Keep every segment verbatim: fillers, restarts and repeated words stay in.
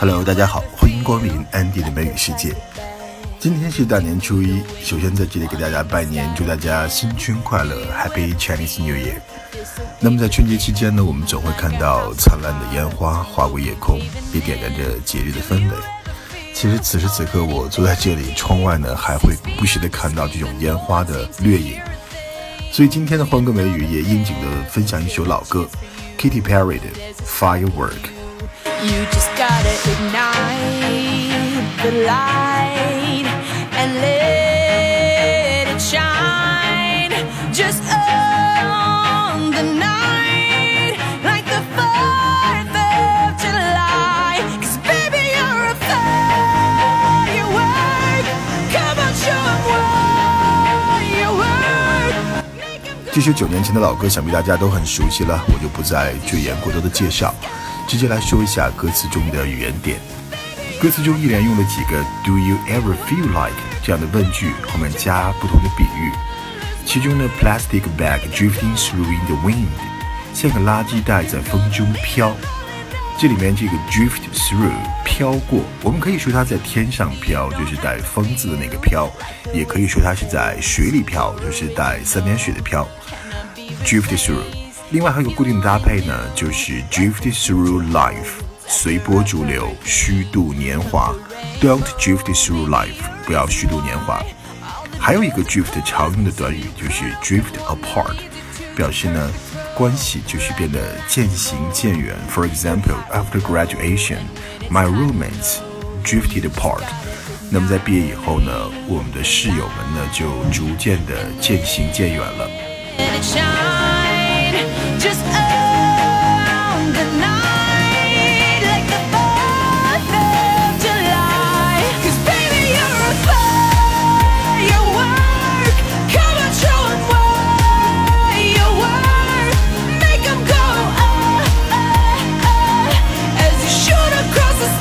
Hello， 大家好，欢迎光临安迪的美语世界。今天是大年初一，首先在这里给大家拜年，祝大家新春快乐 ，Happy Chinese New Year。那么在春节期间呢，我们总会看到灿烂的烟花划过夜空，也点燃着节日的氛围。其实此时此刻，我坐在这里，窗外呢还会不时地看到这种烟花的掠影。所以今天的欢歌美语也应景地分享一首老歌 Katy Perry 的 Firework。You just gotta ignite the light and let it shine just on the night like the fourth of July. 'Cause baby you're a firework. Come on, show 'em what you work. 这首九年前的老歌，想必大家都很熟悉了，我就不再赘言过多的介绍。直接来说一下歌词中的语言点。歌词中依然用了几个 Do you ever feel like 这样的问句，后面加不同的比喻。其中呢 Plastic bag drifting through in the wind 像个垃圾袋在风中飘。这里面这个 drift through 飘过，我们可以说它在天上飘，就是带风字的那个飘，也可以说它是在水里飘，就是带三点水的飘。 drift through。另外还有个固定的搭配呢，就是 drift through life 随波逐流，虚度年华。 Don't drift through life 不要虚度年华。还有一个 drift 常用的短语就是 drift apart 表示呢关系就是变得渐行渐远。 For example, after graduation my roommates drifted apart 那么在毕业以后呢，我们的室友们呢就逐渐的渐行渐远了。Just on the night like the fourth of July. 'Cause baby you're a firework. Come on, show 'em what you work. Make 'em go oh, oh, oh, as you shoot across the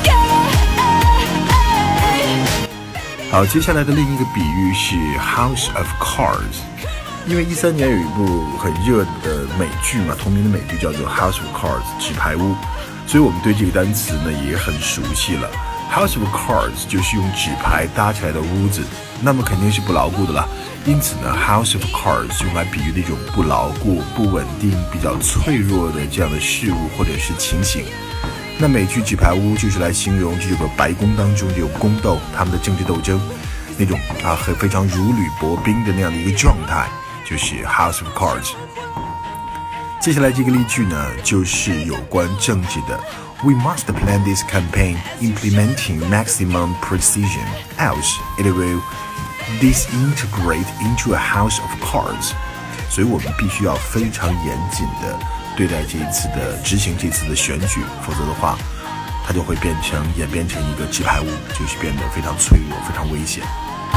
sky. 好，接下来的另一个比喻是 House of Cards。因为一三年有一部很热的美剧嘛，同名的美剧叫做 House of Cards 纸牌屋，所以我们对这个单词呢也很熟悉了。 House of Cards 就是用纸牌搭起来的屋子，那么肯定是不牢固的了，因此呢 House of Cards 用来比喻那种不牢固、不稳定、比较脆弱的这样的事物或者是情形。那美剧纸牌屋就是来形容这个白宫当中这种宫斗，他们的政治斗争那种啊很非常如履薄冰的那样的一个状态，就是 House of Cards。 接下来这个例句呢就是有关政治的。 We must plan this campaign implementing maximum precision, else it will disintegrate into a house of cards。 所以我们必须要非常严谨的对待这一次的执行这次的选举，否则的话它就会变成演变成一个纸牌屋，就是变得非常脆弱，非常危险。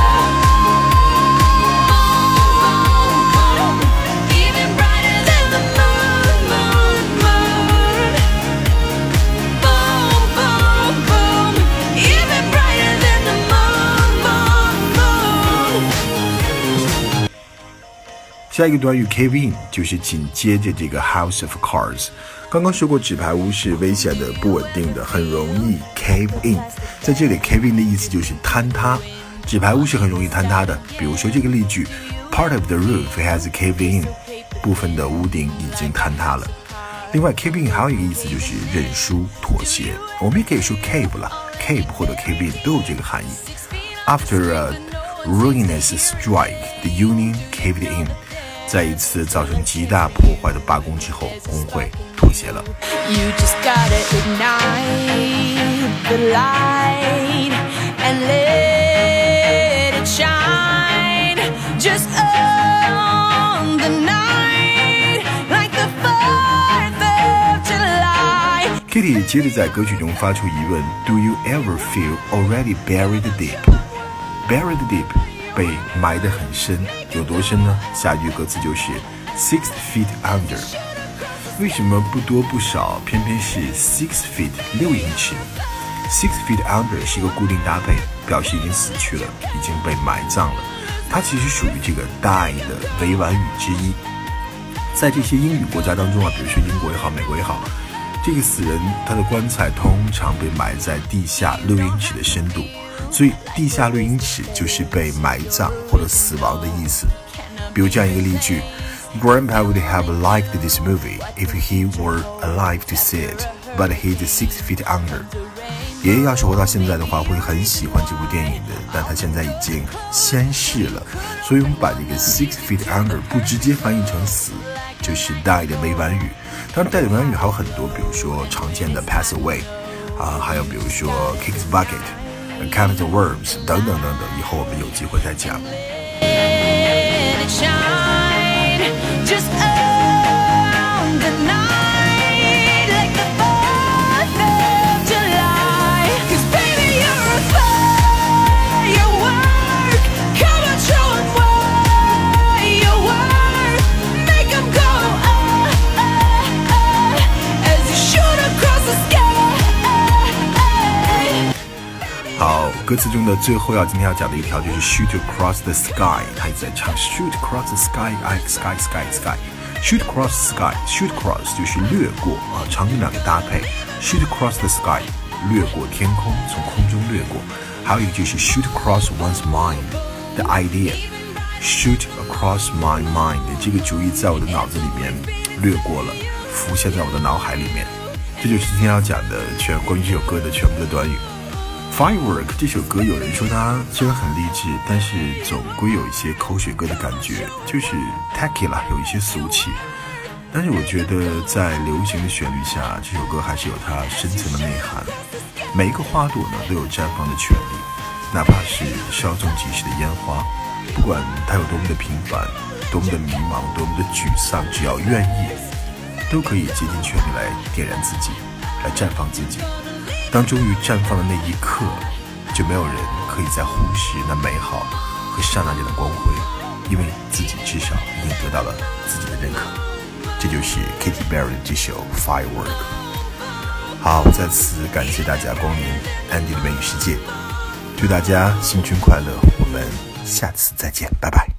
下一个短语 cave in 就是紧接着这个 House of Cards。 刚刚说过纸牌屋是危险的、不稳定的，很容易 cave in， 在这里 cave in 的意思就是坍塌，纸牌屋是很容易坍塌的。比如说这个例句 Part of the roof has caved in， 部分的屋顶已经坍塌了。另外 cave in 还有一个意思就是认输、妥协，我们也可以说 cave 了， cave 或者 cave in 都有这个含义。 After a ruinous strike, the union caved in，在一次造成极大破坏的罢工之后，工会妥协了。 You just gotta ignite the light and let it shine just on the night like the fourth of July。 Kitty 接着在歌曲中发出疑问 Do you ever feel already buried deep? Buried deep被埋得很深，有多深呢？下一句歌词就是 six feet under。 为什么不多不少偏偏是 six feet 六英尺？ six feet under 是一个固定搭配，表示已经死去了，已经被埋葬了。它其实属于这个 die 的委婉语之一。在这些英语国家当中啊，比如说英国也好，美国也好， 这个死人他的棺材通常被埋在地下六英尺的深度，所以地下六英尺就是被埋葬或者死亡的意思。比如这样一个例句 Grandpa would have liked this movie if he were alive to see it, but he's six feet under. 爷爷要是活到现在的话会很喜欢这部电影的，但他现在已经仙逝了，所以我们把这个 six feet under 不直接翻译成死，就是 die 的美版语。当然 die 的美版语还有很多，比如说常见的 pass away 啊，还有比如说 kick the bucket, count the worms 等等等等，以后我们有机会再讲。好，歌词中的最后要今天要讲的一条就是 shoot across the sky， 他一直在唱 shoot across the sky sky sky sky shoot across the sky shoot across 就是掠过啊，常用两个搭配 shoot across the sky 掠过天空，从空中掠过，还有一个就是 shoot across one's mind 的 idea shoot across my mind 这个主意在我的脑子里面掠过了，浮现在我的脑海里面。这就是今天要讲的全关于这首歌的全部的短语。Firework 这首歌有人说它虽然很励志，但是总归有一些口水歌的感觉，就是 tacky 啦，有一些俗气。但是我觉得在流行的旋律下，这首歌还是有它深层的内涵。每一个花朵呢都有绽放的权利，哪怕是稍纵即逝的烟花，不管它有多么的平凡，多么的迷茫，多么的沮丧，只要愿意，都可以竭尽全力来点燃自己，来绽放自己。当终于绽放的那一刻，就没有人可以再忽视那美好和刹那间的光辉，因为自己至少已经得到了自己的认可。这就是 Katy Perry 的这首 Firework。 好，再次感谢大家光临 Andy 的美语世界，祝大家新春快乐，我们下次再见，拜拜。